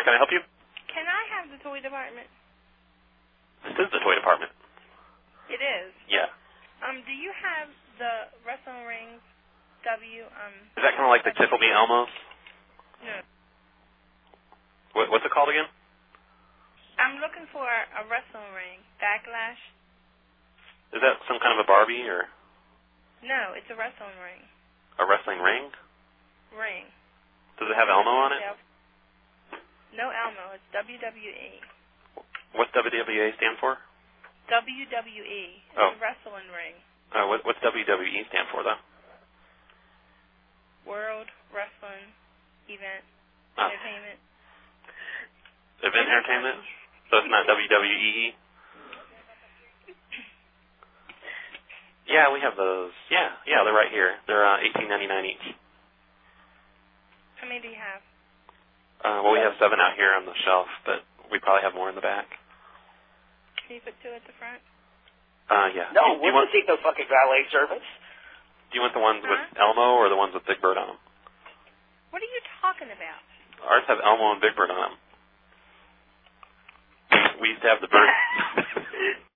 can I help you? Can I have the toy department? This is the toy department. It is? Yeah. Do you have the wrestling rings, Is that kind of like the Tickle Me Elmos? No. What's it called again? I'm looking for a wrestling ring. Backlash? Is that some kind of a Barbie or No, it's a wrestling ring. a wrestling ring? Ring. Does it have Elmo on it? No Elmo. It's WWE. What's WWA stand for? WWE. It's Oh. a wrestling ring. What's WWE stand for, though? World Wrestling Event Oh. Entertainment. Event Entertainment? So it's not WWE? Yeah, we have those. Yeah, they're right here. They're $18.99 each. How many do you have? Well, we have 7 out here on the shelf, but we probably have more in the back. Can you put 2 at the front? Yeah. No, do you we'll want, take no fucking valet service. do you want the ones with Elmo or the ones with Big Bird on them? What are you talking about? Ours have Elmo and Big Bird on them. We used to have the bird.